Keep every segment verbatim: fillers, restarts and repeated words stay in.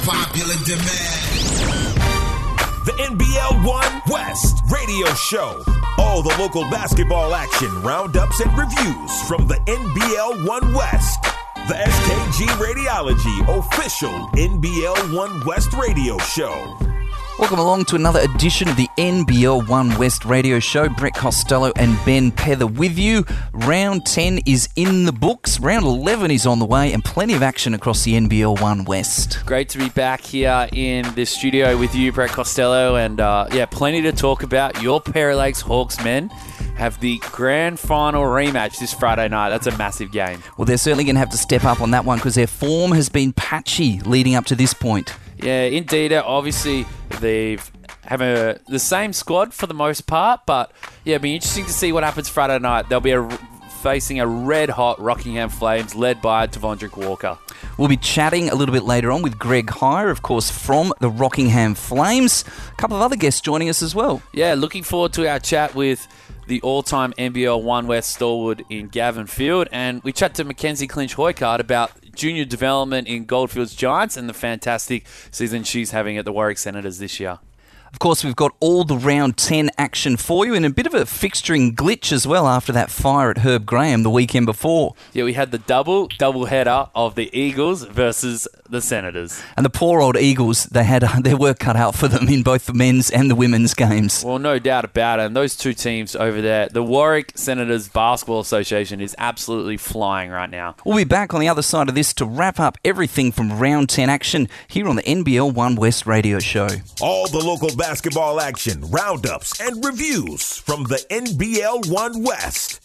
popular demand. The N B L One West Radio Show. All the local basketball action, roundups, and reviews from the N B L One West. The S K G Radiology official N B L One West Radio Show. Welcome along to another edition of the N B L One West Radio Show. Brett Costello and Ben Pether with you. Round ten is in the books. Round eleven is on the way, and plenty of action across the N B L One West. Great to be back here in the studio with you, Brett Costello, and uh, yeah, plenty to talk about. Your Pair of Lakes Hawks men have the grand final rematch this Friday night. That's a massive game. Well, they're certainly going to have to step up on that one because their form has been patchy leading up to this point. Yeah, indeed. Obviously, they've have a, the same squad for the most part, but yeah, it'll be interesting to see what happens Friday night. They'll be a, facing a red-hot Rockingham Flames led by Tavondrick Walker. We'll be chatting a little bit later on with Greg Heyer, of course, from the Rockingham Flames. A couple of other guests joining us as well. Yeah, looking forward to our chat with the all-time N B L One West stalwart in Gavin Field, and we chat to Mackenzie Clinch-Hoycard about junior development in Goldfields Giants and the fantastic season she's having at the Warwick Senators this year. Of course, we've got all the round ten action for you and a bit of a fixturing glitch as well after that fire at Herb Graham the weekend before. Yeah, we had the double, double header of the Eagles versus the Senators. And the poor old Eagles, they had their work cut out for them in both the men's and the women's games. Well, no doubt about it. And those two teams over there, the Warwick Senators Basketball Association is absolutely flying right now. We'll be back on the other side of this to wrap up everything from round ten action here on the N B L One West Radio Show. All the local basketball action, roundups, and reviews from the N B L One West.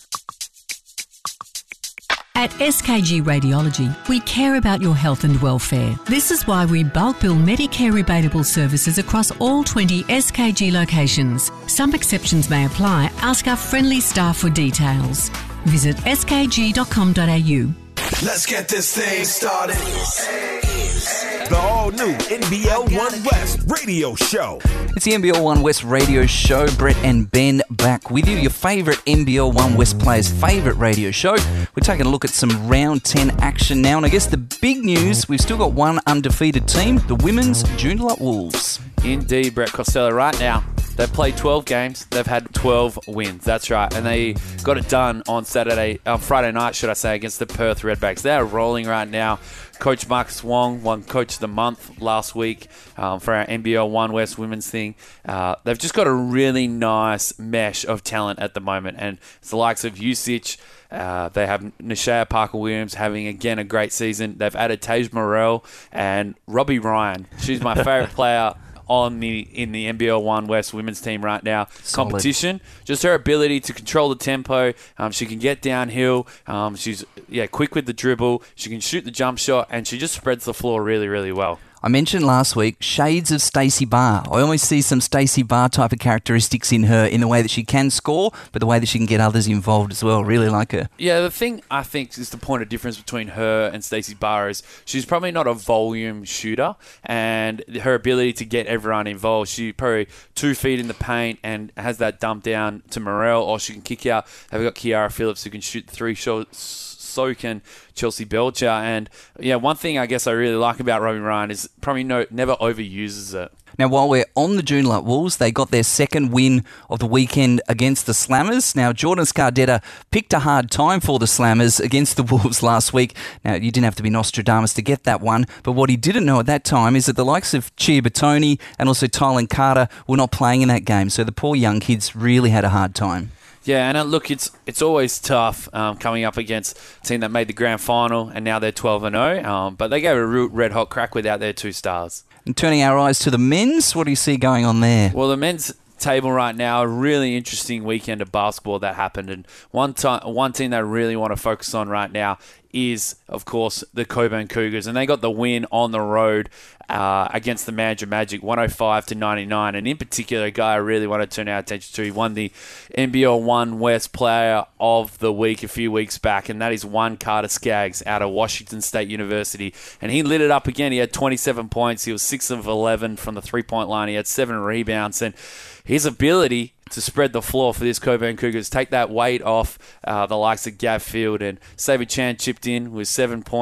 At S K G Radiology, we care about your health and welfare. This is why we bulk bill Medicare rebatable services across all twenty S K G locations. Some exceptions may apply. Ask our friendly staff for details. Visit s k g dot com dot a u. Let's get this thing started. The all-new N B L One West Radio Show. It's the N B L One West Radio Show. Brett and Ben back with you. Your favourite N B L One West players' favourite radio show. We're taking a look at some round ten action now. And I guess the big news, we've still got one undefeated team, the women's Joondalup Wolves. Indeed, Brett Costello. Right now, they've played twelve games. They've had twelve wins. That's right. And they got it done on Saturday, on Friday night, should I say, against the Perth Redbacks. They're rolling right now. Coach Marcus Wong won Coach of the Month last week um, for our N B L One West women's thing. Uh, they've just got a really nice mesh of talent at the moment. And it's the likes of Usich. Uh, they have Nashaya Parker-Williams having, again, a great season. They've added Tage Morrell and Robbie Ryan. She's my favourite player on the in the N B L One West women's team right now. Solid. Competition, just her ability to control the tempo. Um, she can get downhill. Um, she's yeah quick with the dribble. She can shoot the jump shot, and she just spreads the floor really, really well. I mentioned last week, shades of Stacey Barr. I always see some Stacey Barr type of characteristics in her, in the way that she can score, but the way that she can get others involved as well. Really like her. Yeah, the thing I think is the point of difference between her and Stacey Barr is she's probably not a volume shooter, and her ability to get everyone involved. She's probably two feet in the paint and has that dump down to Morrell, or she can kick out. They've got Kiara Phillips who can shoot three shots. So can Chelsea Belcher. And yeah, one thing I guess I really like about Robbie Ryan is probably no, never overuses it. Now, while we're on the Joondalup Wolves, they got their second win of the weekend against the Slammers. Now, Jordan Scardetta picked a hard time for the Slammers against the Wolves last week. Now, you didn't have to be Nostradamus to get that one, but what he didn't know at that time is that the likes of Chia Batoni and also Tylen Carter were not playing in that game, so the poor young kids really had a hard time. Yeah, and uh, look, it's it's always tough um, coming up against a team that made the grand final, and now they're twelve and oh, um, but they gave a real red-hot crack without their two stars. And turning our eyes to the men's, what do you see going on there? Well, the men's table right now, a really interesting weekend of basketball that happened, and one, t- one team that I really want to focus on right now is, of course, the Cockburn Cougars, and they got the win on the road uh, against the Mandurah Magic, one oh five to ninety-nine, and in particular, a guy I really want to turn our attention to, he won the N B L One West Player of the Week a few weeks back, and that is one Carter Skaggs out of Washington State University, and he lit it up again. He had twenty-seven points, he was six of eleven from the three-point line, he had seven rebounds, and his ability to spread the floor for this Cockburn Cougars, take that weight off uh, the likes of Gav Field, and Saber Chan chipped in with seven points,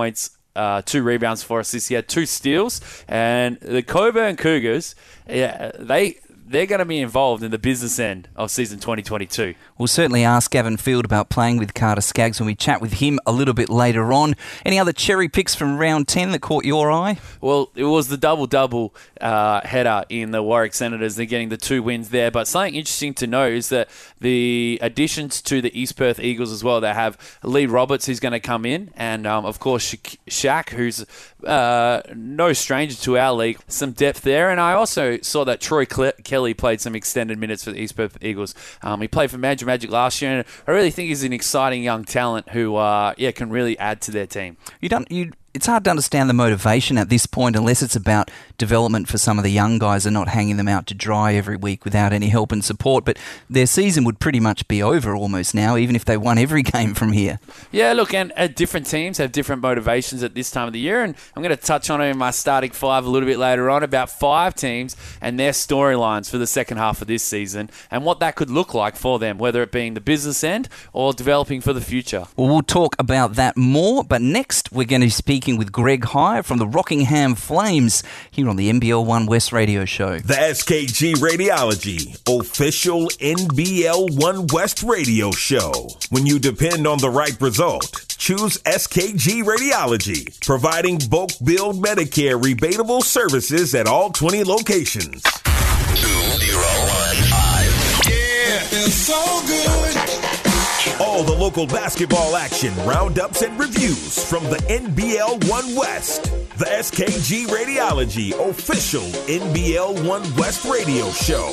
uh, two rebounds for us this year, two steals. And the Coburn Cougars, yeah, they... they're going to be involved in the business end of season twenty twenty-two. We'll certainly ask Gavin Field about playing with Carter Skaggs when we chat with him a little bit later on. Any other cherry picks from round ten that caught your eye? Well, it was the double-double uh, header in the Warwick Senators. They're getting the two wins there. But something interesting to note is that the additions to the East Perth Eagles as well, they have Lee Roberts who's going to come in, and um, of course Sha- Shaq, who's uh, no stranger to our league. Some depth there. And I also saw that Troy Cle- Kelly played some extended minutes for the East Perth Eagles. Um, he played for Magic Magic last year, and I really think he's an exciting young talent who, uh, yeah, can really add to their team. You don't, you. It's hard to understand the motivation at this point unless it's about development for some of the young guys and not hanging them out to dry every week without any help and support. But their season would pretty much be over almost now, even if they won every game from here. Yeah, look, and uh, different teams have different motivations at this time of the year, and I'm going to touch on it in my starting five a little bit later on about five teams and their storylines for the second half of this season and what that could look like for them, whether it being the business end or developing for the future. Well, we'll talk about that more, but next we're going to be speaking with Greg Hire from the Rockingham Flames here on the N B L One West radio show. The S K G Radiology, official N B L One West radio show. When you depend on the right result, choose S K G Radiology, providing bulk billed Medicare rebatable services at all twenty locations. two zero one five. Yeah, feels so good. All the local basketball action, roundups, and reviews from the N B L One West. The S K G Radiology, official N B L One West radio show.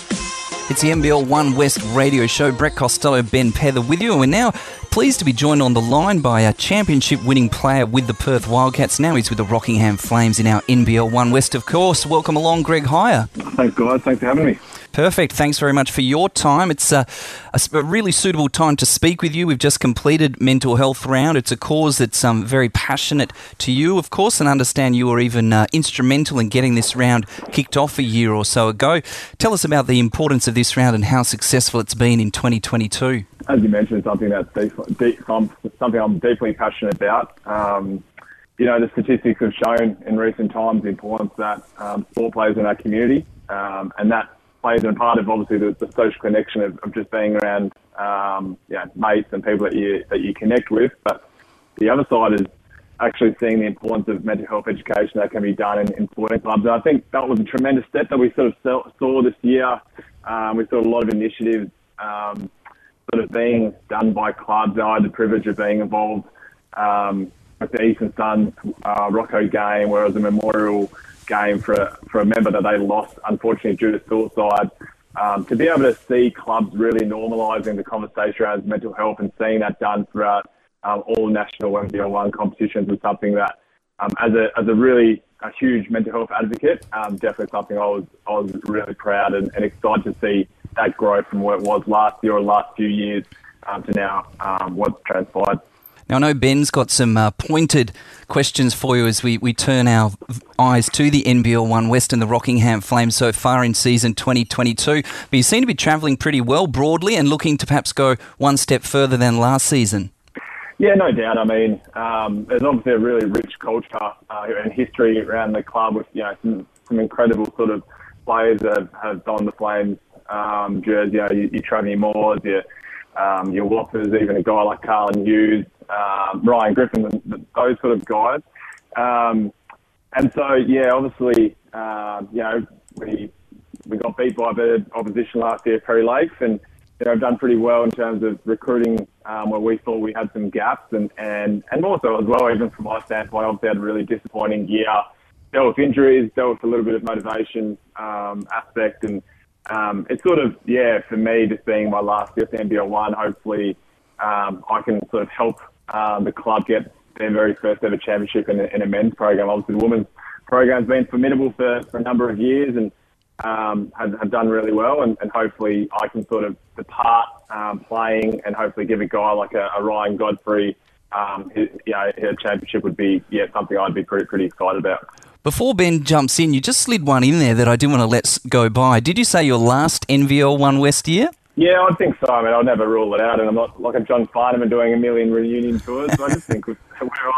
It's the N B L One West radio show. Brett Costello, Ben Pether with you. And we're now pleased to be joined on the line by a championship-winning player with the Perth Wildcats. Now he's with the Rockingham Flames in our N B L One West, of course. Welcome along, Greg Hire. Thanks, guys. Thanks for having me. Perfect. Thanks very much for your time. It's a, a, a really suitable time to speak with you. We've just completed Mental Health Round. It's a cause that's um, very passionate to you, of course, and I understand you were even uh, instrumental in getting this round kicked off a year or so ago. Tell us about the importance of this round and how successful it's been in twenty twenty-two. As you mentioned, something that's deep, deep, something I'm deeply passionate about. Um, you know, the statistics have shown in recent times the importance that um, sport plays in our community, um, and that plays in part of obviously the, the social connection of, of just being around, um, you know, mates and people that you that you connect with. But the other side is actually seeing the importance of mental health education that can be done in, in sporting clubs. And I think that was a tremendous step that we sort of saw, saw this year. Um, we saw a lot of initiatives um, sort of being done by clubs. I had the privilege of being involved um, with the Eastern Suns uh, Rocco game, where it was a memorial game for a, for a member that they lost, unfortunately, due to suicide. Um, to be able to see clubs really normalising the conversation around mental health and seeing that done throughout um, all national N B L one competitions was something that, um, as a as a really a huge mental health advocate, um, definitely something I was I was really proud and, and excited to see that growth from where it was last year or last few years um, to now um, what's transpired. Now, I know Ben's got some uh, pointed questions for you as we, we turn our eyes to the N B L One West and the Rockingham Flames so far in season twenty twenty-two. But you seem to be travelling pretty well broadly and looking to perhaps go one step further than last season. Yeah, no doubt. I mean, um, there's obviously a really rich culture uh, and history around the club with, you know, some, some incredible sort of players that have, have donned the Flames um, jersey. You know, your, your Travie Moores, your, um, your Whoppers, even a guy like Carlin Hughes, Um, Ryan Griffin, those sort of guys. Um, and so, yeah, obviously, uh, you know, we we got beat by a bit of opposition last year at Perry Lakes, and, you know, done pretty well in terms of recruiting um, where we thought we had some gaps, and, and, and also as well, even from my standpoint, obviously had a really disappointing year. Dealt with injuries, dealt with a little bit of motivation um, aspect, and um, it's sort of, yeah, for me, just being my last year at N B L one, hopefully um, I can sort of help Um, the club get their very first ever championship in a, in a men's program. Obviously, the women's program's been formidable for, for a number of years and um, have, have done really well. And, and hopefully, I can sort of depart um, playing and hopefully give a guy like a, a Ryan Godfrey, um, his, you know, a championship would be yeah something I'd be pretty pretty excited about. Before Ben jumps in, you just slid one in there that I didn't want to let go by. Did you say your last N B L One West year? Yeah, I think so. I mean, I'll never rule it out, and I'm not like a John Farnham doing a million reunion tours. So I just think we're on,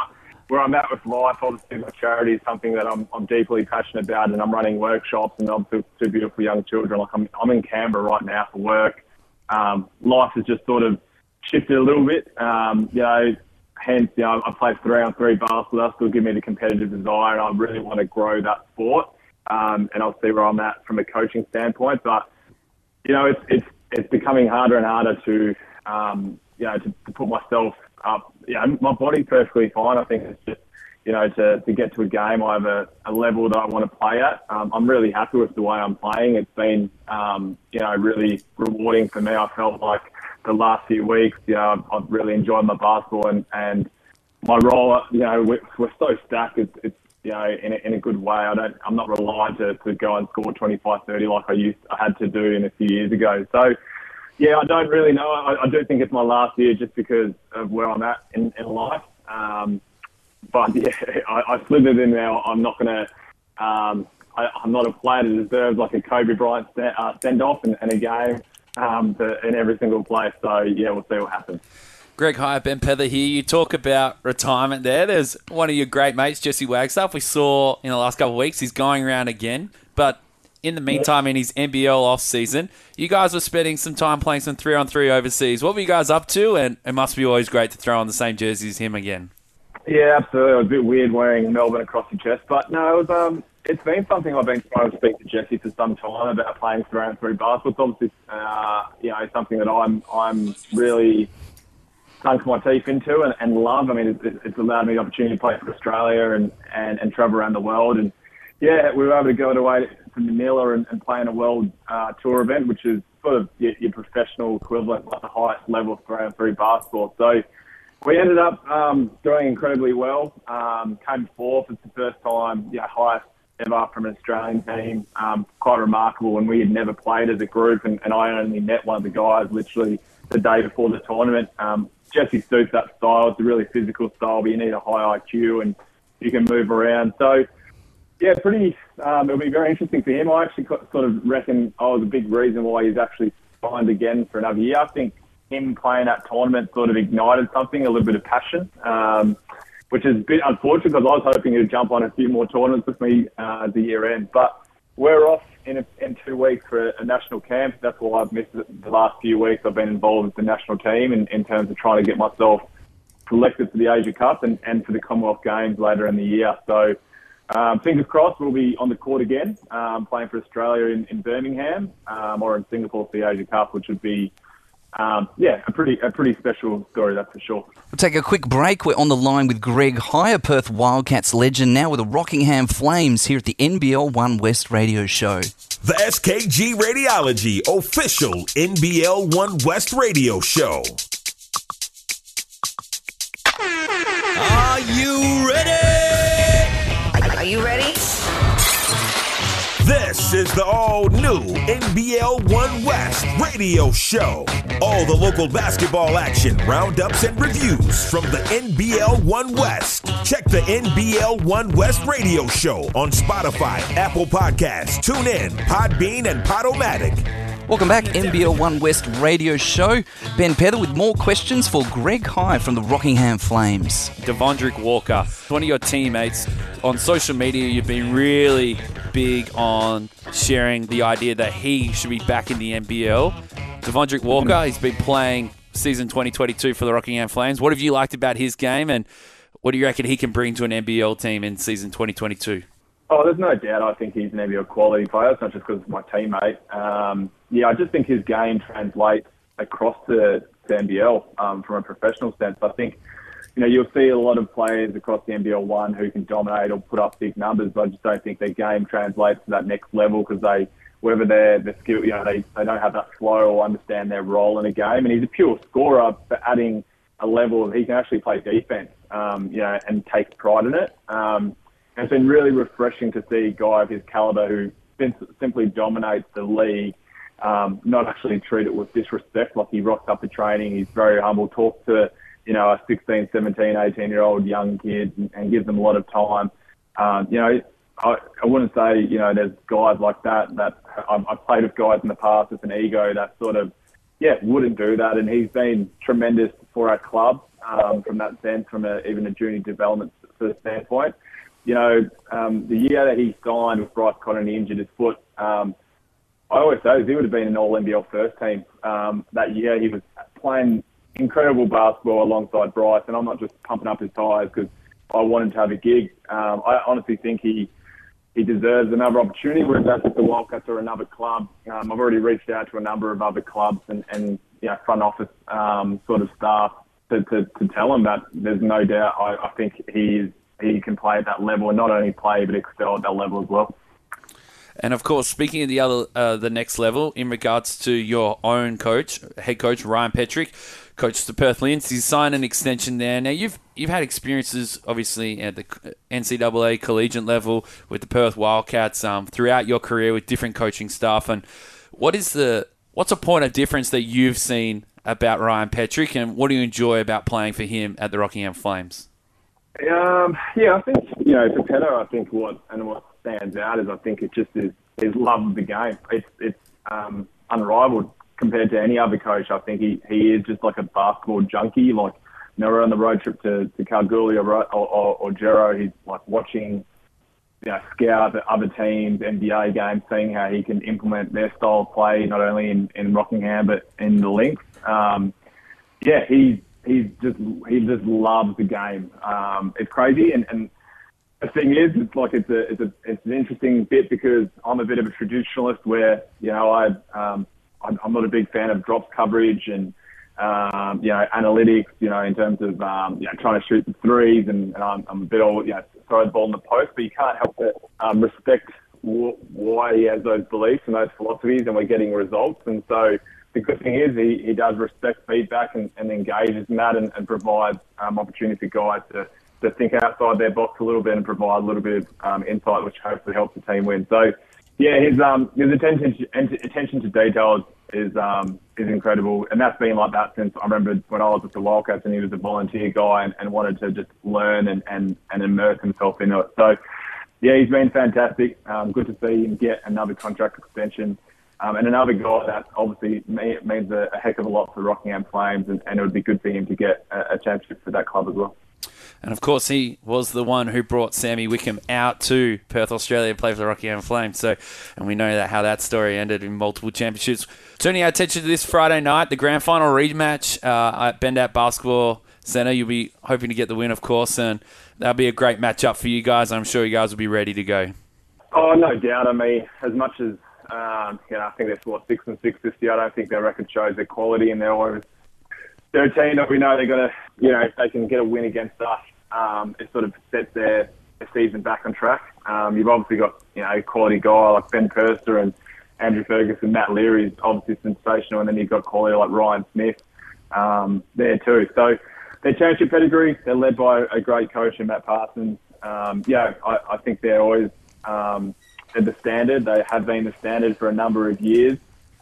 where I'm at with life, obviously my charity is something that I'm, I'm deeply passionate about, and I'm running workshops and obviously two beautiful young children. Like I'm, I'm in Canberra right now for work. Um, life has just sort of shifted a little bit. Um, you know, hence, you know, I play three on three basketball. That still give me the competitive desire, and I really want to grow that sport. Um, and I'll see where I'm at from a coaching standpoint. But you know, it's it's it's becoming harder and harder to um, you know to, to put myself up. Yeah, my body's perfectly fine. I think it's just, you know, to, to get to a game, I have a, a level that I want to play at. Um, I'm really happy with the way I'm playing. It's been, um, you know, really rewarding for me. I felt like the last few weeks, you know, I've, I've really enjoyed my basketball and, and my role. You know, we're, we're so stacked. It's, it's you know, in a, in a good way. I don't. I'm not reliant to, to go and score twenty-five, thirty like I used I had to do in a few years ago. So. Yeah, I don't really know. I, I do think it's my last year just because of where I'm at in, in life. Um, but yeah, I, I slithered in now. I'm not going to. Um, I'm not a player that deserves like a Kobe Bryant st- uh, send off in, in a game um, to, in every single place. So yeah, we'll see what happens. Greg Hyatt, Ben Pether here. You talk about retirement there. There's one of your great mates, Jesse Wagstaff. We saw in the last couple of weeks he's going around again, but. In the meantime, in his N B L off-season, you guys were spending some time playing some three-on-three overseas. What were you guys up to? And it must be always great to throw on the same jersey as him again. Yeah, absolutely. It was a bit weird wearing Melbourne across your chest. But no, it was, um, it's been something I've been trying to speak to Jesse for some time about playing three-on-three basketball. It's obviously uh, you know, something that I'm I'm really sunk my teeth into and, and love. I mean, it's, it's allowed me the opportunity to play for Australia and, and, and travel around the world. And, yeah, we were able to go away to Manila and, and play in a world uh, tour event, which is sort of your, your professional equivalent, like the highest level of three-on-three basketball. So we ended up um, doing incredibly well. Um, came fourth. It's the first time, yeah, highest ever from an Australian team. Um, quite remarkable, and we had never played as a group, and, and I only met one of the guys literally the day before the tournament. Um, Jesse suits that style. It's a really physical style, but you need a high I Q and you can move around. So. Yeah, pretty. Um, it'll be very interesting for him. I actually sort of reckon I was a big reason why he's actually signed again for another year. I think him playing that tournament sort of ignited something, a little bit of passion, um, which is a bit unfortunate because I was hoping he'd jump on a few more tournaments with me uh, at the year end. But we're off in, a, in two weeks for a, a national camp. That's why I've missed it the last few weeks. I've been involved with the national team in, in terms of trying to get myself selected for the Asia Cup and, and for the Commonwealth Games later in the year. So. Um, fingers crossed, we'll be on the court again, um, playing for Australia in, in Birmingham um, or in Singapore for the Asia Cup, which would be, um, yeah, a pretty a pretty special story, that's for sure. We'll take a quick break. We're on the line with Greg Hyatt, Perth Wildcats legend, now with the Rockingham Flames here at the N B L One West radio show. The S K G Radiology official N B L One West radio show. Are you ready? Are you ready? This is the all-new N B L One West radio show. All the local basketball action, roundups, and reviews from the N B L One West. Check the N B L One West radio show on Spotify, Apple Podcasts, TuneIn, Podbean, and Podomatic. Welcome back, N B L One West radio show. Ben Pether with more questions for Greg Hyatt from the Rockingham Flames. Devondrick Walker, one of your teammates. On social media, you've been really big on sharing the idea that he should be back in the N B L. Devondrick Walker, he's been playing season twenty twenty-two for the Rockingham Flames. What have you liked about his game, and what do you reckon he can bring to an N B L team in season twenty twenty-two? Oh, there's no doubt. I think he's an N B L quality player. It's not just because he's my teammate. Um, yeah, I just think his game translates across to, to N B L um, from a professional sense. I think, you know, you'll see a lot of players across the N B L one who can dominate or put up big numbers, but I just don't think their game translates to that next level because they, whether they're the skill, you know, they, they don't have that flow or understand their role in a game. And he's a pure scorer, but adding a level of he can actually play defense, um, you know, and take pride in it. Um, and it's been really refreshing to see a guy of his caliber who simply dominates the league, um, not actually treat it with disrespect. Like he rocks up to training, he's very humble, talks to, you know, a sixteen, seventeen, eighteen-year-old young kid and, and gives them a lot of time. Um, you know, I, I wouldn't say, you know, there's guys like that, that I've, I've played with guys in the past with an ego that sort of, yeah, wouldn't do that. And he's been tremendous for our club um, from that sense, from a, even a junior development sort of standpoint. You know, um, the year that he signed with Bryce Cotton, he injured his foot. Um, I always say he would have been an All N B L first team um, that year. He was playing incredible basketball alongside Bryce, and I'm not just pumping up his tyres because I wanted to have a gig. Um, I honestly think he he deserves another opportunity, whether that's at the Wildcats or another club. Um, I've already reached out to a number of other clubs and, and you know, front office um, sort of staff to, to, to tell him that there's no doubt I, I think he he can play at that level, and not only play but excel at that level as well. And of course, speaking of the other, uh, the next level, in regards to your own coach, head coach Ryan Petrik, coach the Perth Lions, he's signed an extension there. Now you've you've had experiences, obviously, at the N C double A collegiate level with the Perth Wildcats um, throughout your career with different coaching staff. And what is the what's a point of difference that you've seen about Ryan Petrik, and what do you enjoy about playing for him at the Rockingham Flames? Um, yeah, I think, you know, for Petter, I think what and what stands out is I think it just is his love of the game. It's it's um, unrivaled compared to any other coach. I think he, he is just like a basketball junkie. Like, you know, we're on the road trip to, to Kalgoorlie or, or, or, or Gero. He's like watching, you know, scout the other teams, N B A games, seeing how he can implement their style of play, not only in, in Rockingham but in the Lynx. Um, yeah, he's he's just he just loves the game. Um, it's crazy, and, and the thing is, it's like it's a it's a it's an interesting bit because I'm a bit of a traditionalist where, you know, I um, I'm not a big fan of drops coverage and um, you know, analytics, you know, in terms of um, you know, trying to shoot the threes, and, and I'm, I'm a bit old, you know, throw the ball in the post, but you can't help but um, respect w- why he has those beliefs and those philosophies, and we're getting results. And so the good thing is he, he does respect feedback and, and engages in that, and, and provides um, opportunity for guys to, to think outside their box a little bit and provide a little bit of um, insight, which hopefully helps the team win. So, yeah, his um his attention to, attention to detail is um is incredible, and that's been like that since I remember when I was at the Wildcats, and he was a volunteer guy and, and wanted to just learn and, and, and immerse himself in it. So, yeah, he's been fantastic. Um, good to see him get another contract extension. Um, and another guy that obviously means a, a heck of a lot for Rockingham Flames, and, and it would be good for him to get a, a championship for that club as well. And of course, he was the one who brought Sammy Wickham out to Perth, Australia, to play for the Rockingham Flames. So, and we know that how that story ended in multiple championships. Turning our attention to this Friday night, the grand final rematch uh, at Bendat Basketball Centre. You'll be hoping to get the win, of course, and that'll be a great matchup for you guys. I'm sure you guys will be ready to go. Oh, no doubt. I mean, as much as Um, you know, I think they're what, six and six this year. I don't think their record shows their quality, and they're always they're a team that we know they're gonna, you know, if they can get a win against us, um, it sort of sets their, their season back on track. Um, you've obviously got, you know, a quality guy like Ben Purster and Andrew Ferguson, Matt Leary is obviously sensational, and then you've got quality like Ryan Smith um, there too. So their championship pedigree, they're led by a great coach in Matt Parsons. Um, yeah, I, I think they're always um, at the standard. They have been the standard for a number of years.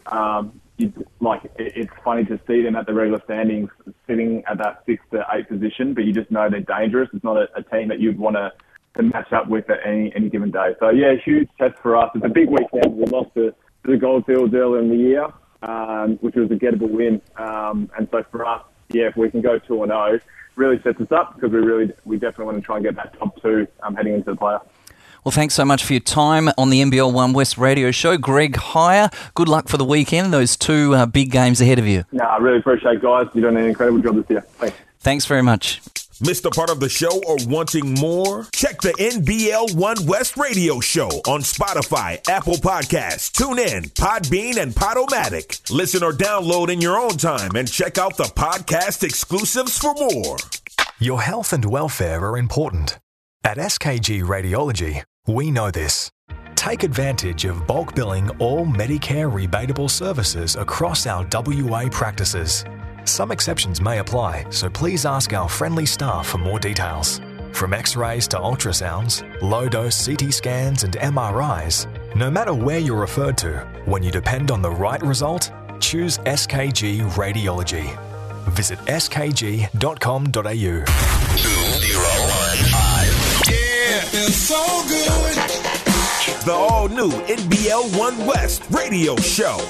Um, it's like it, it's funny to see them at the regular standings sitting at that six to eight position, but you just know they're dangerous. It's not a, a team that you'd want to, to match up with at any any given day. So yeah, huge test for us. It's a big weekend. We lost to, to the Goldfields earlier in the year, um, which was a gettable win. Um, and so for us, yeah, if we can go two and zero, really sets us up because we really we definitely want to try and get that top two um, heading into the playoffs. Well, thanks so much for your time on the N B L One West radio show. Greg Hire, good luck for the weekend, those two uh, big games ahead of you. No, I really appreciate it, guys. You're doing an incredible job this year. Thanks. Thanks very much. Missed a part of the show or wanting more? Check the N B L One West radio show on Spotify, Apple Podcasts, TuneIn, Podbean, and Podomatic. Listen or download in your own time and check out the podcast exclusives for more. Your health and welfare are important. At S K G Radiology, we know this. Take advantage of bulk billing all Medicare rebatable services across our W A practices. Some exceptions may apply, so please ask our friendly staff for more details. From x-rays to ultrasounds, low-dose C T scans and M R Is, no matter where you're referred to, when you depend on the right result, choose S K G Radiology. Visit s k g dot com dot a u. two zero one five. Yeah, feels so good. The all-new N B L One West radio show.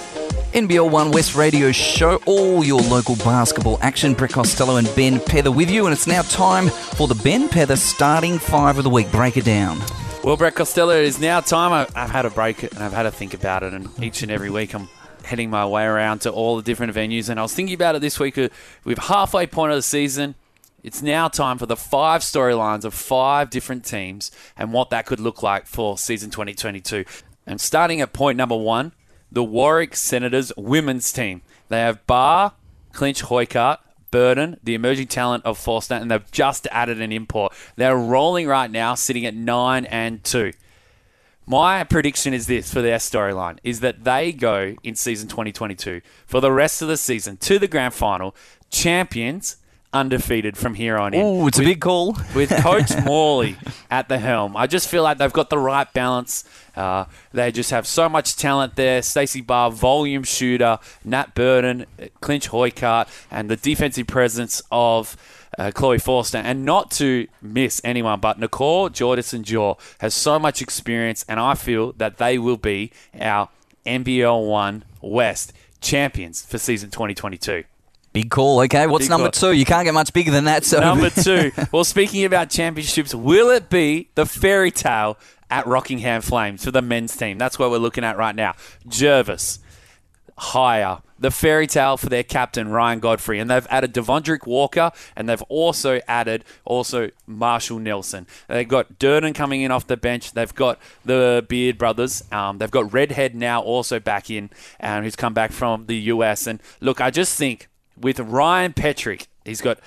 N B L One West Radio Show, all your local basketball action. Brett Costello and Ben Pether with you, and it's now time for the Ben Pether starting five of the week. Break it down. Well, Brett Costello, it is now time. I- I've had a break and I've had to think about it, and each and every week I'm heading my way around to all the different venues, and I was thinking about it this week. With halfway point of the season, it's now time for the five storylines of five different teams and what that could look like for season twenty twenty-two. And starting at point number one, the Warwick Senators women's team. They have Barr, Clinch Hoykart, Burden, the emerging talent of Forster, and they've just added an import. They're rolling right now, sitting at nine and two. My prediction is this for their storyline, is that they go in season twenty twenty-two for the rest of the season to the grand final, champions, undefeated from here on in. Oh, it's with, a big call. with Coach Morley at the helm. I just feel like they've got the right balance. Uh, they just have so much talent there. Stacey Barr, volume shooter, Nat Burden, Clinch Hoykart, and the defensive presence of uh, Chloe Forster. And not to miss anyone, but Nicole Jordison-Jaw has so much experience, and I feel that they will be our N B L One West champions for season twenty twenty-two. Big call. Okay, what's Big number call. two? You can't get much bigger than that. So Number two. Well, speaking about championships, will it be the fairy tale at Rockingham Flames for the men's team? That's what we're looking at right now. Jervis, Hire, the fairy tale for their captain, Ryan Godfrey. And they've added Devondrick Walker, and they've also added also Marshall Nelson. They've got Durden coming in off the bench. They've got the Beard brothers. Um, they've got Redhead now also back in, um, who's come back from the U S. And look, I just think with Ryan Petrick, he's got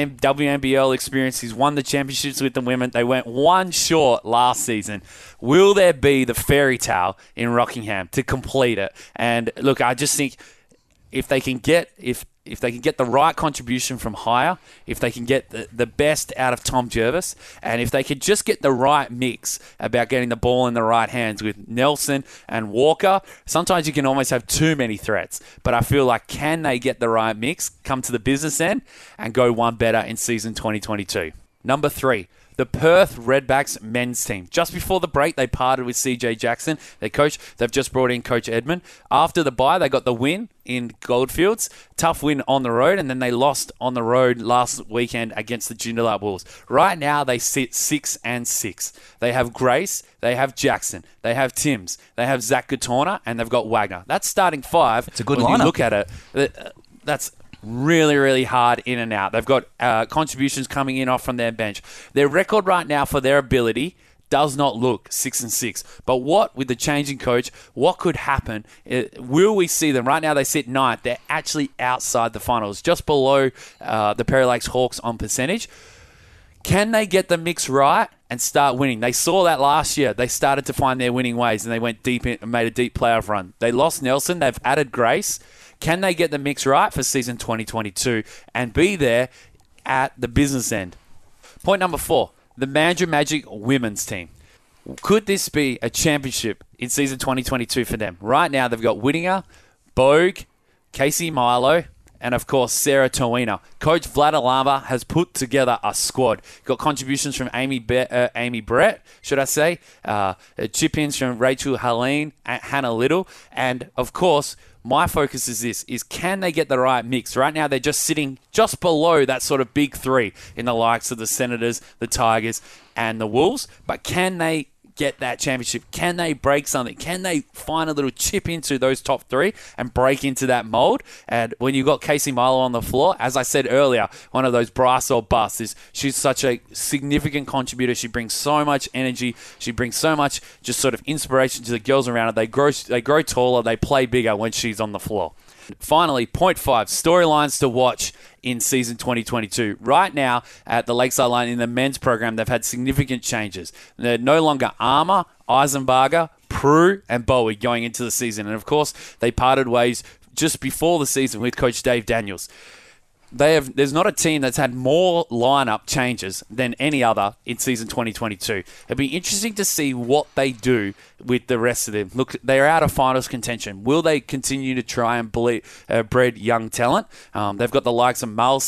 W N B L experience. He's won the championships with the women. They went one short last season. Will there be the fairy tale in Rockingham to complete it? And look, I just think if they can get if if they can get the right contribution from Hire, if they can get the, the best out of Tom Jervis, and if they could just get the right mix about getting the ball in the right hands with Nelson and Walker, sometimes you can almost have too many threats. But I feel like, can they get the right mix, come to the business end, and go one better in season twenty twenty-two? Number three, the Perth Redbacks men's team. Just before the break, they parted with C J Jackson, their coach. They've just brought in Coach Edmund. After the bye, they got the win in Goldfields. Tough win on the road, and then they lost on the road last weekend against the Joondalup Wolves. Right now, they sit six and six. They have Grace, they have Jackson, they have Timms, they have Zach Gatorna, and they've got Wagner. That's starting five. It's a good when lineup. you look at it, that's really, really hard in and out. They've got uh, contributions coming in off from their bench. Their record right now for their ability does not look six and six. But what, with the changing coach, what could happen? Uh, will we see them? Right now they sit ninth. They're actually outside the finals, just below uh, the Perry Lakes Hawks on percentage. Can they get the mix right and start winning? They saw that last year. They started to find their winning ways, and they went deep in, and made a deep playoff run. They lost Nelson. They've added Grace. Can they get the mix right for season twenty twenty-two and be there at the business end? Point number four, the Mandurah Magic women's team. Could this be a championship in season twenty twenty-two for them? Right now, they've got Whittinger, Bogue, Casey Milo, and, of course, Sarah Towina. Coach Vlad Alamba has put together a squad. Got contributions from Amy Be- uh, Amy Brett, should I say, uh, chip-ins from Rachel Helene, Hannah Little, and, of course, my focus is this, is can they get the right mix? Right now, they're just sitting just below that sort of big three in the likes of the Senators, the Tigers, and the Wolves. But can they get that championship? Can they break something? Can they find a little chip into those top three and break into that mold? And when you got Casey Milo on the floor, as I said earlier, one of those brass or bust is she's such a significant contributor. She brings so much energy. She brings so much just sort of inspiration to the girls around her. They grow, they grow taller. They play bigger when she's on the floor. Finally, point five, storylines to watch in season twenty twenty-two. Right now, at the Lakeside Line in the men's program, they've had significant changes. They're no longer Armour, Eisenbarger, Prue, and Bowie going into the season. And, of course, they parted ways just before the season with Coach Dave Daniels. They have. There's not a team that's had more lineup changes than any other in season twenty twenty-two. It'll be interesting to see what they do with the rest of them. Look, they're out of finals contention. Will they continue to try and ble- uh, breed young talent? Um, they've got the likes of Malseed,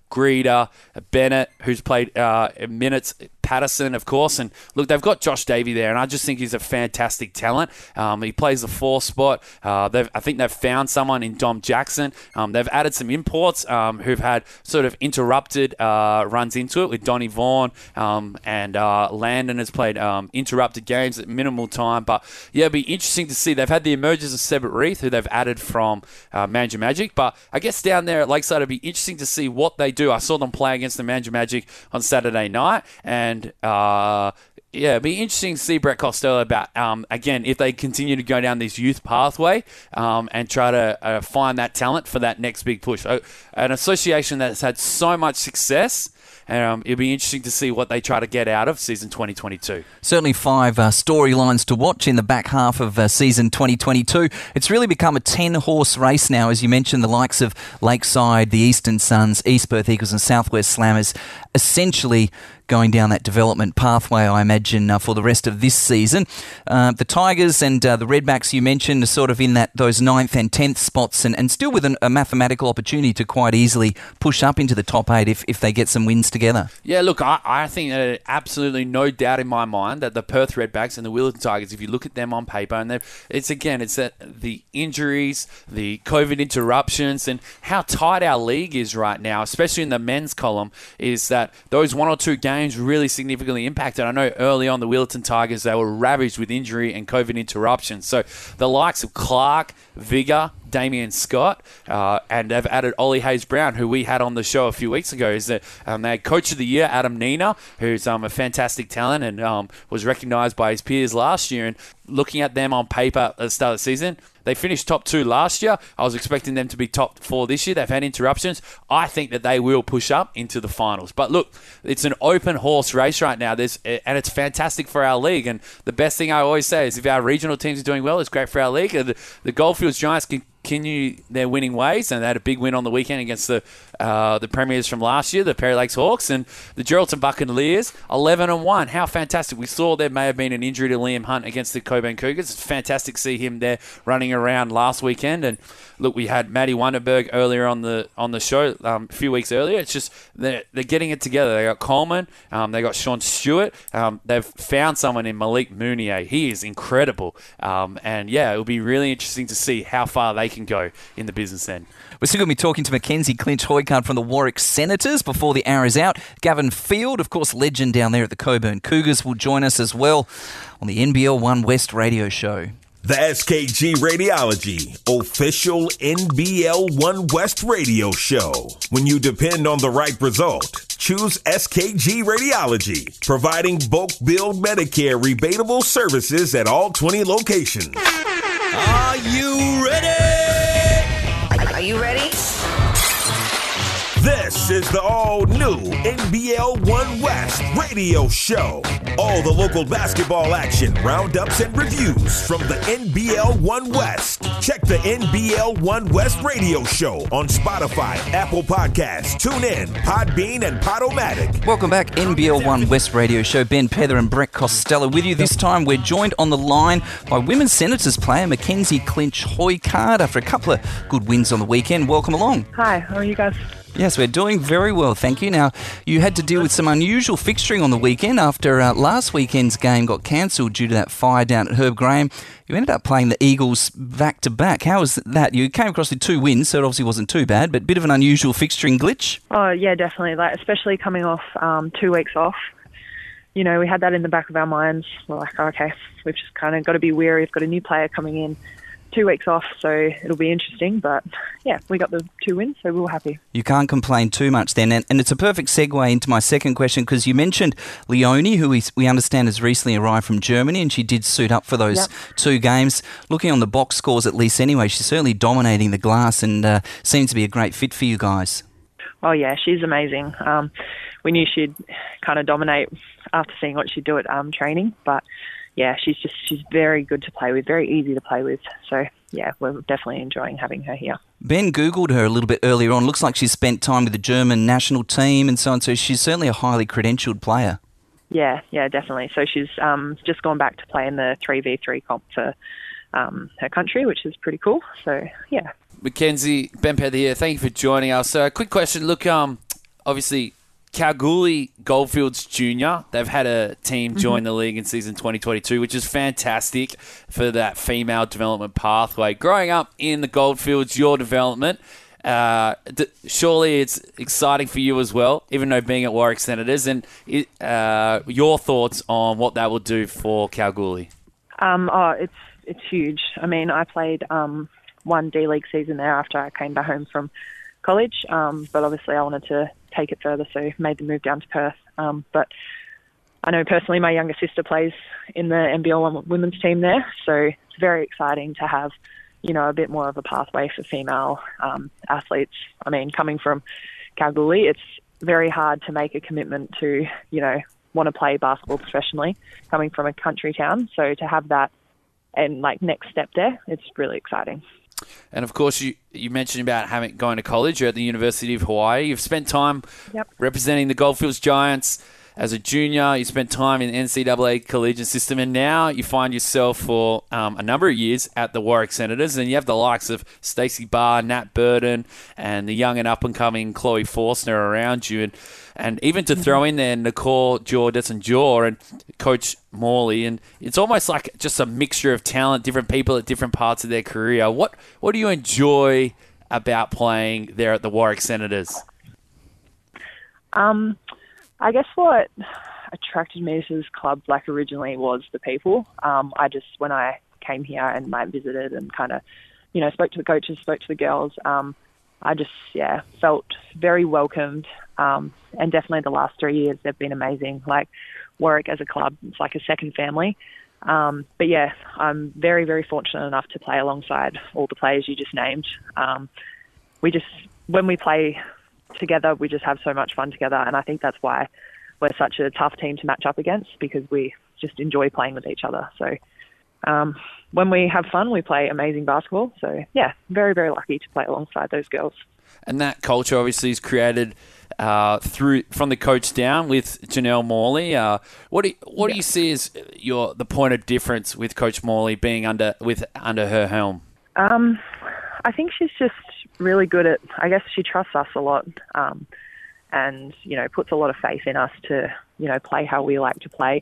Greeder, Bennett, who's played uh, minutes, Patterson, of course. And look, they've got Josh Davey there, and I just think he's a fantastic talent. Um, he plays the four spot. Uh, they've, I think they've found someone in Dom Jackson. Um, they've added some imports um, who've had sort of interrupted uh, runs into it with Donny Vaughan, um, and uh, Landon has played um, interrupted games at minimal time. But yeah, it'll be interesting to see. They've had the emergence of Sebert Reith, who they've added from uh, Manja Magic. But I guess down there at Lakeside, it'll be interesting to see what they do. I saw them play against the Manja Magic on Saturday night, and And, uh, yeah, it'd be interesting to see Brett Costello about, um, again, if they continue to go down this youth pathway um, and try to uh, find that talent for that next big push. So, an association that's had so much success, um, it'll be interesting to see what they try to get out of season twenty twenty-two. Certainly five uh, storylines to watch in the back half of uh, season twenty twenty-two. It's really become a ten-horse race now, as you mentioned, the likes of Lakeside, the Eastern Suns, East Perth Eagles and Southwest Slammers, essentially going down that development pathway, I imagine, uh, for the rest of this season. Uh, the Tigers and uh, the Redbacks you mentioned are sort of in that those ninth and tenth spots, and, and still with an, a mathematical opportunity to quite easily push up into the top eight if, if they get some wins together. Yeah, look, I, I think uh, absolutely no doubt in my mind that the Perth Redbacks and the Willetton Tigers, if you look at them on paper, and it's again, it's that the injuries, the COVID interruptions, and how tight our league is right now, especially in the men's column, is that those one or two games really significantly impacted. I know early on the Willetton Tigers, they were ravaged with injury and COVID interruptions. So the likes of Clark, Vigor, Damien Scott, uh, and they've added Ollie Hayes-Brown, who we had on the show a few weeks ago. Is that um, they had Coach of the Year, Adam Nina, who's um, a fantastic talent and um, was recognised by his peers last year. And looking at them on paper at the start of the season, they finished top two last year. I was expecting them to be top four this year. They've had interruptions. I think that they will push up into the finals. But look, it's an open horse race right now. There's, and it's fantastic for our league. And the best thing I always say is if our regional teams are doing well, it's great for our league. And the, the Goldfields Giants can continue their winning ways, and they had a big win on the weekend against the uh, the premiers from last year, the Perry Lakes Hawks, and the Geraldton Buccaneers, eleven and one. How fantastic. We saw there may have been an injury to Liam Hunt against the Coburn Cougars. It's fantastic to see him there running around last weekend. And look, we had Maddie Wunderberg earlier on the on the show um, a few weeks earlier. It's just they're, they're getting it together. They got Coleman, um, they got Sean Stewart. Um, they've found someone in Malik Mounier. He is incredible. Um, and yeah, it'll be really interesting to see how far they can go in the business end. We're still going to be talking to Mackenzie Clinch-Hoycard from the Warwick Senators before the hour is out. Gavin Field, of course, legend down there at the Coburn Cougars, will join us as well on the N B L One West radio show. The S K G Radiology, official N B L One West radio show. When you depend on the right result, choose S K G Radiology, providing bulk billed Medicare rebatable services at all twenty locations. Are you ready? Are you ready? This is the all-new N B L One West radio show. All the local basketball action, roundups, and reviews from the N B L One West. Check the N B L One West radio show on Spotify, Apple Podcasts, TuneIn, Podbean, and Podomatic. Welcome back, N B L One West radio show. Ben Pether and Brett Costello with you. This time we're joined on the line by Women's Senators player Mackenzie Clinch-Hoycard after a couple of good wins on the weekend. Welcome along. Hi, how are you guys? Yes, we're doing very well, thank you. Now, you had to deal with some unusual fixturing on the weekend after uh, last weekend's game got cancelled due to that fire down at Herb Graham. You ended up playing the Eagles back-to-back. How was that? You came across with two wins, so it obviously wasn't too bad, but a bit of an unusual fixturing glitch? Oh, yeah, definitely. Like, especially coming off um, two weeks off. You know, we had that in the back of our minds. We're like, okay, we've just kind of got to be wary. We've got a new player coming in. Two weeks off, so it'll be interesting. But, yeah, we got the two wins, so we were happy. You can't complain too much then. And, and it's a perfect segue into my second question, because you mentioned Leonie, who we, we understand has recently arrived from Germany, and she did suit up for those yep. two games. Looking on the box scores, at least anyway, she's certainly dominating the glass and uh, seems to be a great fit for you guys. Oh, yeah, she's amazing. Um, we knew she'd kind of dominate after seeing what she'd do at um, training, but... yeah, she's just she's very good to play with, very easy to play with. So, yeah, we're definitely enjoying having her here. Ben Googled her a little bit earlier on. Looks like she's spent time with the German national team and so on. So she's certainly a highly credentialed player. Yeah, yeah, definitely. So she's um, just gone back to play in the three v three comp for um, her country, which is pretty cool. So, yeah. Mackenzie, Ben Pether here. Thank you for joining us. Uh, quick question. Look, um, obviously, Kalgoorlie Goldfields Junior, they've had a team join the league in season twenty twenty-two, which is fantastic for that female development pathway. Growing up in the Goldfields, your development, uh, d- surely it's exciting for you as well, even though being at Warwick Senators. And it, uh, your thoughts on what that will do for Kalgoorlie? Um, oh, it's it's huge. I mean, I played um, one D-League season there after I came back home from college, um, but obviously I wanted to take it further, so made the move down to Perth. Um, but I know personally my younger sister plays in the N B L one women's team there, so it's very exciting to have, you know, a bit more of a pathway for female um, athletes. I mean, coming from Kalgoorlie, it's very hard to make a commitment to, you know, want to play basketball professionally, coming from a country town. So to have that and like next step there, it's really exciting. And of course, you, you mentioned about having going to college. You're at the University of Hawaii. You've spent time Yep. representing the Goldfields Giants as a junior. You spent time in the N C double A collegiate system, and now you find yourself for um, a number of years at the Warwick Senators, and you have the likes of Stacey Barr, Nat Burton, and the young and up-and-coming Chloe Forstner around you. And And even to throw in there Nicole Jaw-Desson-Jaw and Coach Morley, and it's almost like just a mixture of talent, different people at different parts of their career. What what do you enjoy about playing there at the Warwick Senators? Um, I guess what attracted me to this club, like originally, was the people. Um, I just, when I came here and I visited and kind of, you know, spoke to the coaches, spoke to the girls, um, I just, yeah, felt very welcomed. Um, and definitely the last three years, they've been amazing. Like Warwick as a club, it's like a second family. Um, but yeah, I'm very, very fortunate enough to play alongside all the players you just named. Um, we just, when we play together, we just have so much fun together. And I think that's why we're such a tough team to match up against, because we just enjoy playing with each other. So um, when we have fun, we play amazing basketball. So yeah, very, very lucky to play alongside those girls. And that culture obviously is created uh, through from the coach down with Janelle Morley. Uh, what do you, what yeah. do you see as your the point of difference with Coach Morley being under with under her helm? Um, I think she's just really good at. I guess she trusts us a lot, um, and you know puts a lot of faith in us to you know play how we like to play.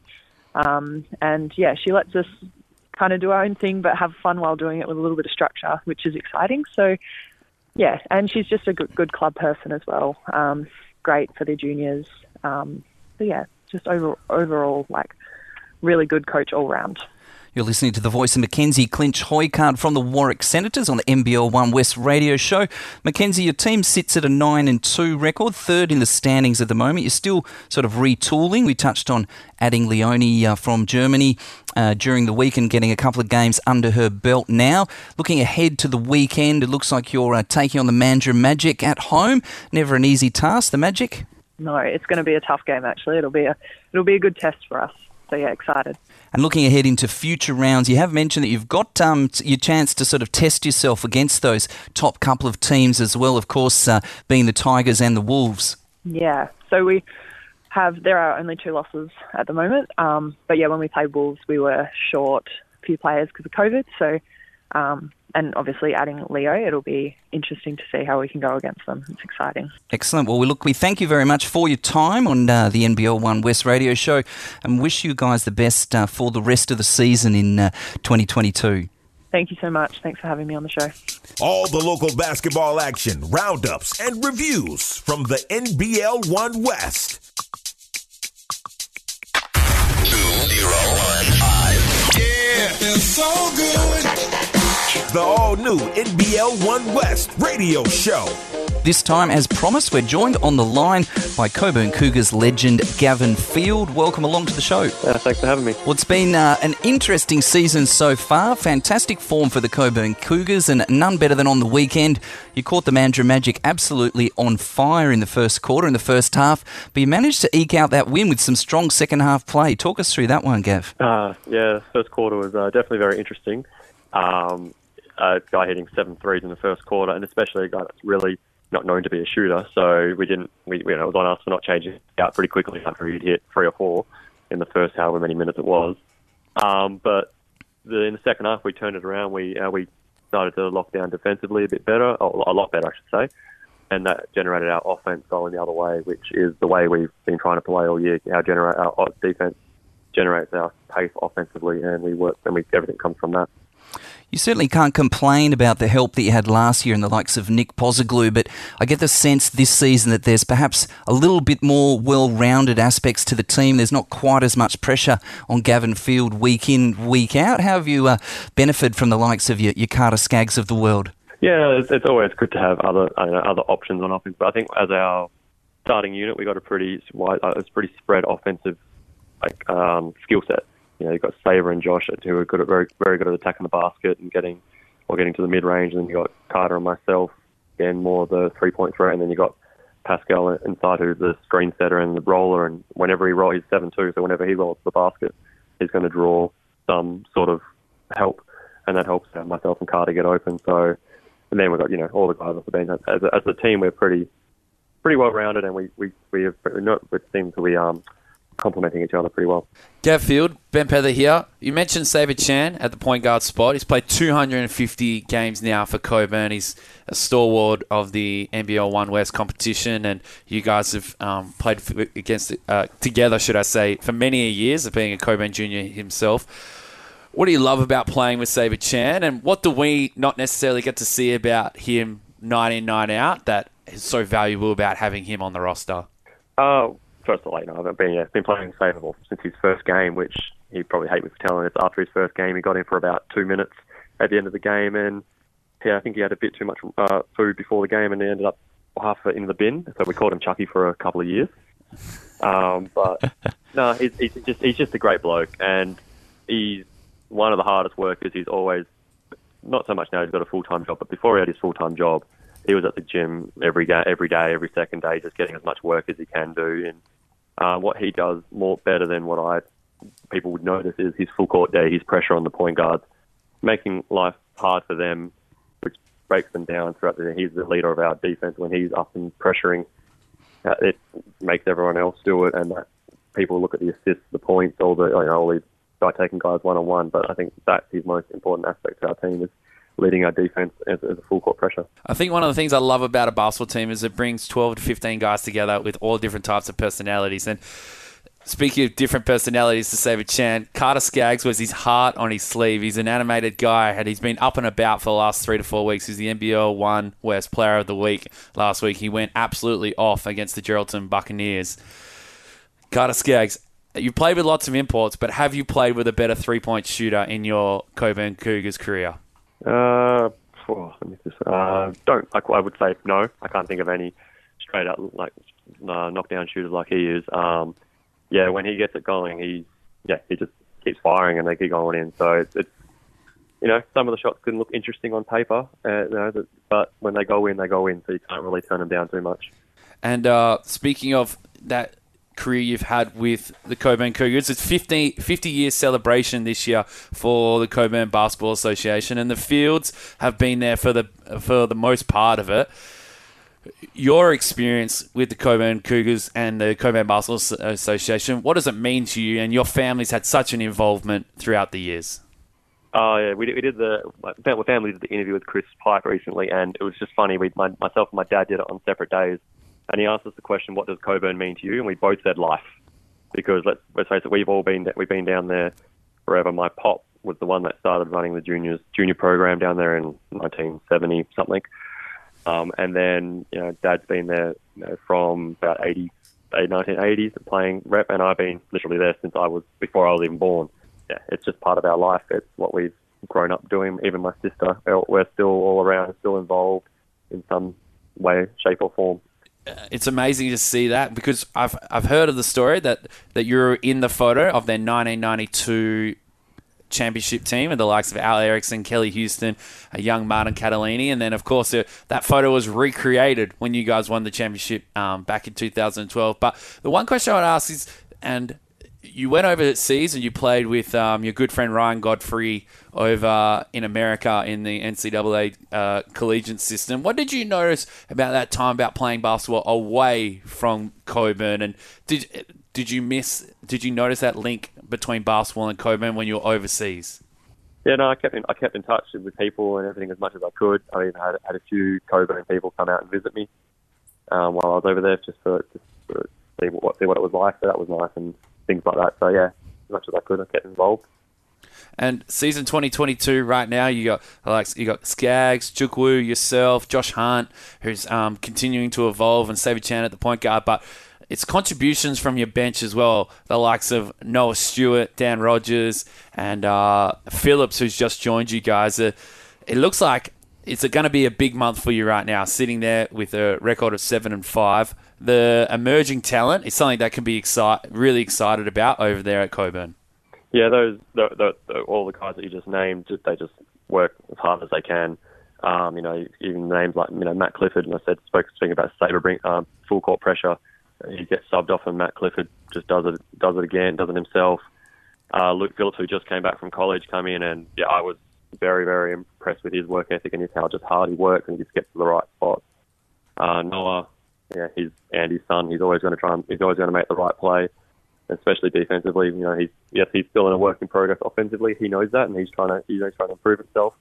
Um, and yeah, she lets us kind of do our own thing, but have fun while doing it with a little bit of structure, which is exciting. So. Yeah, and she's just a good, good club person as well. Um, great for the juniors. Um, so yeah, just over, overall, like, really good coach all round. You're listening to the voice of Mackenzie Clinch-Hoycard from the Warwick Senators on the N B L One West radio show. Mackenzie, your team sits at a nine and two record, third in the standings at the moment. You're still sort of retooling. We touched on adding Leonie uh, from Germany uh, during the week and getting a couple of games under her belt now. Looking ahead to the weekend, it looks like you're uh, taking on the Mandurah Magic at home. Never an easy task, the Magic. No, it's going to be a tough game, actually. It'll be a it'll be a good test for us. So yeah, excited. And looking ahead into future rounds, you have mentioned that you've got um, your chance to sort of test yourself against those top couple of teams as well, of course, uh, being the Tigers and the Wolves. Yeah, so we have, there are only two losses at the moment. Um, but yeah, when we played Wolves, we were short a few players because of COVID. So, um, and obviously adding Leo, it'll be interesting to see how we can go against them. It's exciting. Excellent. Well, we look, we thank you very much for your time on uh, the N B L One West radio show and wish you guys the best uh, for the rest of the season in uh, twenty twenty-two. Thank you so much. Thanks for having me on the show. All the local basketball action, roundups, and reviews from the N B L One West. Two, zero, one, five. Yeah, feels so good. The all-new N B L One West radio show. This time, as promised, we're joined on the line by Coburn Cougars legend Gavin Field. Welcome along to the show. Uh, thanks for having me. Well, it's been uh, an interesting season so far. Fantastic form for the Coburn Cougars, and none better than on the weekend. You caught the Mandurah Magic absolutely on fire in the first quarter, in the first half, but you managed to eke out that win with some strong second-half play. Talk us through that one, Gav. Uh, yeah, the first quarter was uh, definitely very interesting. Um, a guy hitting seven threes in the first quarter, and especially a guy that's really not known to be a shooter. So we didn't, we, you know, it was on us for not changing out pretty quickly after he'd hit three or four in the first however many minutes it was. Um, but the, in the second half, we turned it around. We uh, we started to lock down defensively a bit better, or a lot better, I should say. and that generated our offense going the other way, which is the way we've been trying to play all year. Our generate our defense generates our pace offensively, and we work, and we everything comes from that. You certainly can't complain about the help that you had last year in the likes of Nick Pozoglu, but I get the sense this season that there's perhaps a little bit more well-rounded aspects to the team. There's not quite as much pressure on Gavin Field week in, week out. How have you uh, benefited from the likes of your, your Carter Skaggs of the world? Yeah, it's, it's always good to have other I don't know, other options on offense, but I think as our starting unit, we got a pretty wide, uh, it's pretty spread offensive like um, skill set. You know, you've got Saver and Josh who are good at very very good at attacking the basket and getting or getting to the mid range, and then you got Carter and myself, again more the three point threat, and then you got Pascal inside who's the screen setter and the roller, and whenever he rolls, he's seven two, so whenever he rolls the basket, he's going to draw some sort of help, and that helps uh, myself and Carter get open. So, and then we've got you know all the guys off the bench. As a, as a team, we're pretty pretty well rounded, and we we we have not it seems to be um. complementing each other pretty well. Gav Field, Ben Pether here. You mentioned Saber Chan at the point guard spot. He's played two hundred fifty games now for Coburn. He's a stalwart of the N B L One West competition, and you guys have um, played against uh, together, should I say, for many years of being a Coburn junior himself. What do you love about playing with Saber Chan, and what do we not necessarily get to see about him night in, night out that is so valuable about having him on the roster? Uh, First of all, you know, I've been, yeah, been playing Saverable since his first game, which he'd probably hate me for telling us. After his first game, he got in for about two minutes at the end of the game, and yeah, I think he had a bit too much uh, food before the game, and he ended up half of it in the bin. So we called him Chucky for a couple of years. Um, but no, he's, he's just he's just a great bloke, and he's one of the hardest workers. He's always not so much now. He's got a full time job, but before he had his full time job, he was at the gym every day, every day, every second day, just getting as much work as he can do. And uh, what he does more better than what I people would notice is his full court day, his pressure on the point guards, making life hard for them, which breaks them down throughout the day. He's the leader of our defense. When he's up and pressuring, uh, it makes everyone else do it, and that people look at the assists, the points, all the you know, all these guy taking guys one on one. But I think that's his most important aspect to our team is leading our defense as, as a full court pressure. I think one of the things I love about a basketball team is it brings twelve to fifteen guys together with all different types of personalities. And speaking of different personalities, to Saber Chan, Carter Skaggs wears his heart on his sleeve. He's an animated guy, and he's been up and about for the last three to four weeks. He's the N B L One West Player of the Week last week. He went absolutely off against the Geraldton Buccaneers. Carter Skaggs, you played with lots of imports, but have you played with a better three-point shooter in your Coburn Cougars career? Uh, oh, let me just, uh, don't. I, I would say no. I can't think of any straight up like uh, knockdown shooters like he is. Um, yeah, when he gets it going, he yeah he just keeps firing and they keep going in. So it's, it's you know some of the shots can look interesting on paper, uh, you know, but when they go in, they go in. So you can't really turn them down too much. And uh, speaking of that career you've had with the Coburn Cougars, it's fifty, fifty year celebration this year for the Coburn Basketball Association, and the Fields have been there for the for the most part of it. Your experience with the Coburn Cougars and the Coburn Basketball Association, what does it mean to you? And your family's had such an involvement throughout the years. Oh yeah, we did, we did the my family did the interview with Chris Pike recently, and it was just funny. We my, myself and my dad did it on separate days. And he asked us the question, "What does Coburn mean to you?" And we both said life, because let's, let's face it, we've all been we've been down there forever. My pop was the one that started running the juniors junior program down there in nineteen seventy something, um, and then you know Dad's been there you know, from about eighty, nineteen eighties playing rep, and I've been literally there since I was before I was even born. Yeah, it's just part of our life. It's what we've grown up doing. Even my sister, we're still all around, still involved in some way, shape, or form. It's amazing to see that, because I've I've heard of the story that, that you're in the photo of their nineteen ninety-two championship team and the likes of Al Erickson, Kelly Houston, a young Martin Catalini, and then of course uh, that photo was recreated when you guys won the championship um, back in two thousand twelve. But the one question I would ask is, and you went overseas and you played with um, your good friend Ryan Godfrey over in America in the N C double A uh, collegiate system. What did you notice about that time about playing basketball away from Coburn? And did did you miss? Did you notice that link between basketball and Coburn when you were overseas? Yeah, no, I kept in, I kept in touch with people and everything as much as I could. I even had had a few Coburn people come out and visit me um, while I was over there, just for just to see what see what it was like. So that was nice and things like that. So yeah, as much as I could, I kept involved. And season twenty twenty-two right now, you got like you got Skaggs, Chukwu, yourself, Josh Hunt, who's um, continuing to evolve, and Savvy Chan at the point guard. But it's contributions from your bench as well, the likes of Noah Stewart, Dan Rogers, and uh, Phillips, who's just joined you guys. Uh, it looks like it's going to be a big month for you right now, sitting there with a record of seven and five. The emerging talent is something that can be excite- really excited about over there at Cockburn. Yeah, those the, the, the, all the guys that you just named, just, they just work as hard as they can. Um, you know, even names like you know Matt Clifford, and I said spoke speaking about Sabre bring um, full court pressure. He gets subbed off, and Matt Clifford just does it does it again, does it himself. Uh, Luke Phillips, who just came back from college, come in, and yeah, I was very very impressed with his work ethic and his how just hard he works and he just gets to the right spots. Uh, Noah, yeah, he's Andy's son. He's always going to try and he's always going to make the right play. Especially defensively, you know, he's yes, he's still in a work in progress offensively. He knows that, and he's trying to he's trying to improve himself.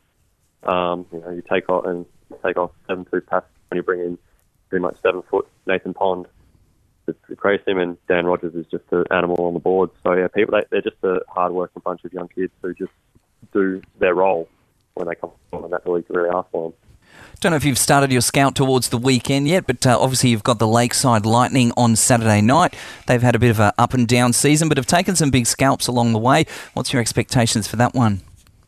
Um, you know, you take off and take off seven foot pass when you bring in pretty much seven foot Nathan Pond to, to grace him, and Dan Rogers is just an animal on the board. So yeah, people they, they're just a hard working bunch of young kids who just do their role when they come on, and that's all you can really ask for them. Don't know if you've started your scout towards the weekend yet, but uh, obviously you've got the Lakeside Lightning on Saturday night. They've had a bit of an up and down season, but have taken some big scalps along the way. What's your expectations for that one?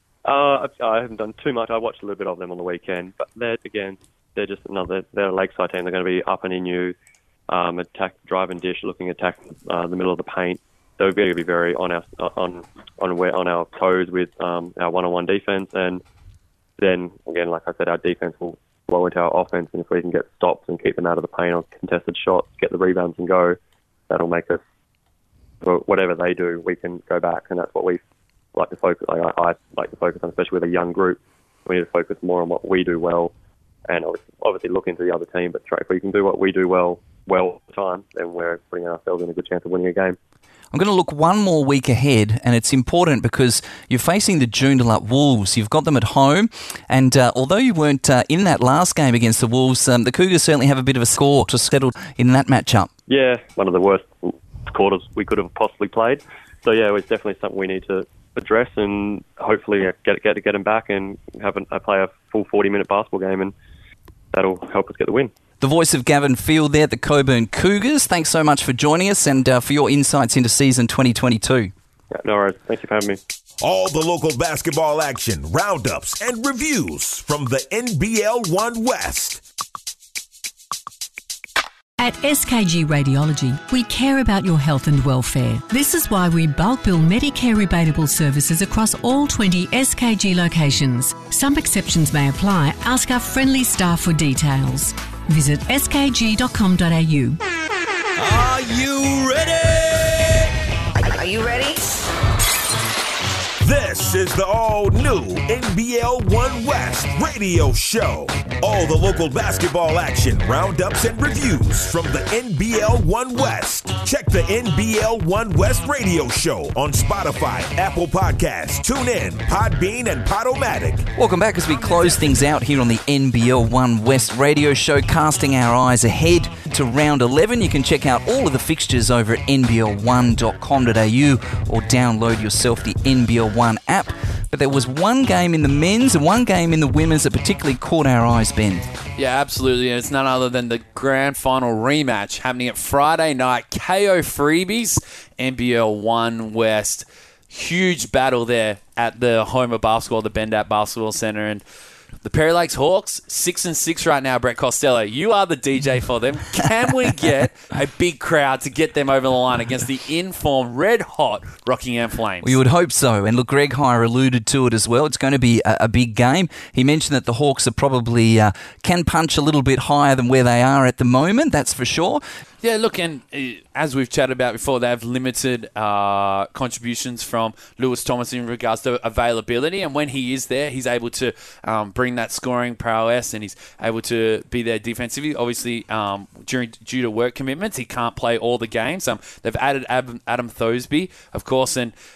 Uh, I haven't done too much. I watched a little bit of them on the weekend, but they're again, they're just another. They're a Lakeside team. They're going to be up and in you, um, attack, drive and dish, looking attack uh, the middle of the paint. They're going to be very on our on on on our toes with um, our one-on-one defense, and then again, like I said, our defense will flow into our offense, and if we can get stops and keep them out of the paint on contested shots, get the rebounds and go, that'll make us, whatever they do, we can go back, and that's what we like to focus. Like I, I like to focus on, especially with a young group. We need to focus more on what we do well, and obviously, obviously look into the other team. But try, if we can do what we do well, well all the time, then we're putting ourselves in a good chance of winning a game. I'm going to look one more week ahead, and it's important because you're facing the Joondalup Wolves. You've got them at home, and uh, although you weren't uh, in that last game against the Wolves, um, the Cougars certainly have a bit of a score to settle in that matchup. Yeah, one of the worst quarters we could have possibly played. So yeah, it's definitely something we need to address, and hopefully get get get them back and have a, play a full forty minute basketball game, and that'll help us get the win. The voice of Gavin Field there at the Cockburn Cougars. Thanks so much for joining us and uh, for your insights into season twenty twenty-two. Yeah, no worries. Thank you for having me. All the local basketball action, roundups, and reviews from the N B L one West. At S K G Radiology, we care about your health and welfare. This is why we bulk bill Medicare rebatable services across all twenty S K G locations. Some exceptions may apply. Ask our friendly staff for details. Visit s k g dot com dot a u. Are you ready? Are you ready? This is the all-new N B L one West radio show. All the local basketball action, roundups, and reviews from the N B L one West. Check the N B L one West radio show on Spotify, Apple Podcasts, TuneIn, Podbean, and Podomatic. Welcome back as we close things out here on the N B L one West radio show, casting our eyes ahead to round eleven. You can check out all of the fixtures over at n b l one dot com dot a u or download yourself the N B L one app. But there was one game in the men's and one game in the women's that particularly caught our eyes, Ben. Yeah, absolutely. And it's none other than the grand final rematch happening at Friday night. K O Freebies, N B L one West. Huge battle there at the home of basketball, the Bendat Basketball Centre. And the Perry Lakes Hawks, six and six right now, Brett Costello. You are the D J for them. Can we get a big crowd to get them over the line against the in-form, red-hot Rockingham Flames? Well, you would hope so. And look, Greg Heyer alluded to it as well. It's going to be a, a big game. He mentioned that the Hawks are probably uh, can punch a little bit higher than where they are at the moment, that's for sure. Yeah, look, and uh, as we've chatted about before, they have limited uh, contributions from Lewis Thomas in regards to availability, and when he is there, he's able to um, bring that scoring prowess, and he's able to be there defensively. Obviously, um, during due to work commitments, he can't play all the games. Um, they've added Adam, Adam Thosby, of course, and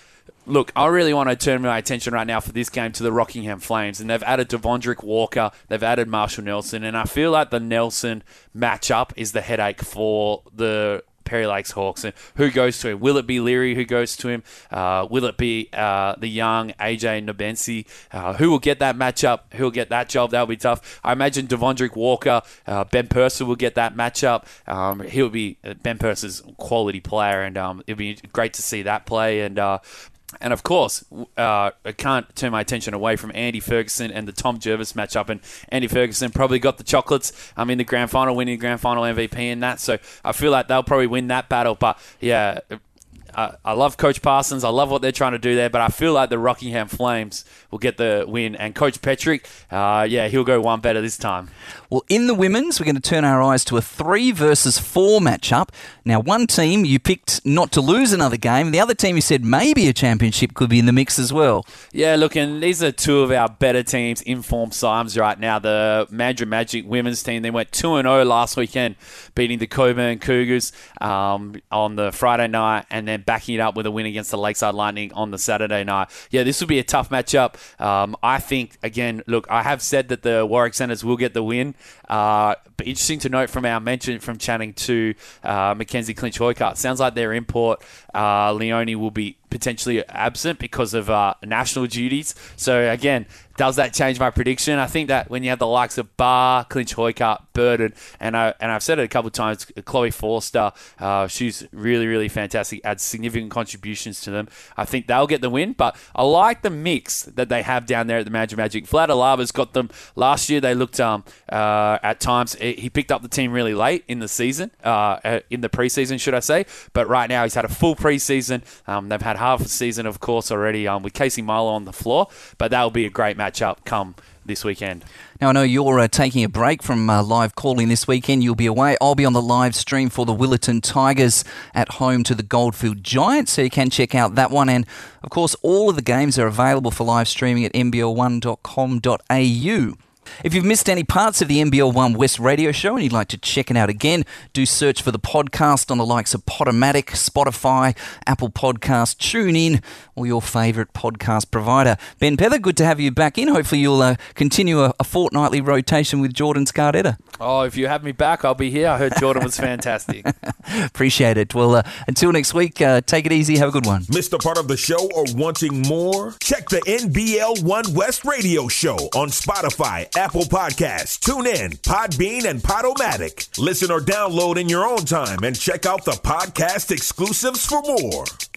look, I really want to turn my attention right now for this game to the Rockingham Flames, and they've added Devondrick Walker, they've added Marshall Nelson, and I feel like the Nelson matchup is the headache for the Perry Lakes Hawks. And who goes to him? Will it be Leary who goes to him? Uh, will it be uh, the young A J Nabensi? Uh, who will get that matchup? Who will get that job? That'll be tough. I imagine Devondrick Walker, uh, Ben Purser will get that matchup. Um, he'll be Ben Purser's quality player, and um, it'll be great to see that play. And uh, And, of course, uh, I can't turn my attention away from Andy Ferguson and the Tom Jervis matchup. And Andy Ferguson probably got the chocolates um, in the grand final, winning the grand final M V P in that. So I feel like they'll probably win that battle. But, yeah, I, I love Coach Parsons. I love what they're trying to do there. But I feel like the Rockingham Flames will get the win. And Coach Petrick, uh, yeah, he'll go one better this time. Well, in the women's, we're going to turn our eyes to a three versus four matchup. Now, one team you picked not to lose another game. The other team you said maybe a championship could be in the mix as well. Yeah, look, and these are two of our better teams, informed sides right now. The Mandurah Magic women's team, they went two and oh last weekend, beating the Coburn Cougars um, on the Friday night and then backing it up with a win against the Lakeside Lightning on the Saturday night. Yeah, this will be a tough matchup. Um, I think, again, look, I have said that the Warwick Centres will get the win. Uh, but interesting to note from our mention from chatting to uh, Mackenzie Clinch-Hoycart, sounds like their import, uh, Leone, will be potentially absent because of uh, national duties. So, again, does that change my prediction? I think that when you have the likes of Barr, Clinch-Hoycart, Burden, and, I, and I've said it a couple of times, Chloe Forster, uh, she's really, really fantastic, adds significant contributions to them. I think they'll get the win, but I like the mix that they have down there at the Mandurah Magic. Vlad Alava's got them. Last year, they looked um, uh, at times, he picked up the team really late in the season, uh, in the preseason, should I say, but right now he's had a full preseason. Um, they've had half a season, of course, already um, with Casey Milo on the floor, but that will be a great matchup come this weekend. Now, I know you're uh, taking a break from uh, live calling this weekend. You'll be away. I'll be on the live stream for the Willetton Tigers at home to the Goldfield Giants, so you can check out that one. And, of course, all of the games are available for live streaming at n b l one dot com dot a u. If you've missed any parts of the N B L one West radio show and you'd like to check it out again, do search for the podcast on the likes of Podomatic, Spotify, Apple Podcasts, TuneIn, or your favourite podcast provider. Ben Pether, good to have you back in. Hopefully you'll uh, continue a, a fortnightly rotation with Jordan Scardetta. Oh, if you have me back, I'll be here. I heard Jordan was fantastic. Appreciate it. Well, uh, until next week, uh, take it easy. Have a good one. Missed a part of the show or wanting more? Check the N B L one West radio show on Spotify, Apple Podcasts, TuneIn, Podbean, and Podomatic. Listen or download in your own time and check out the podcast exclusives for more.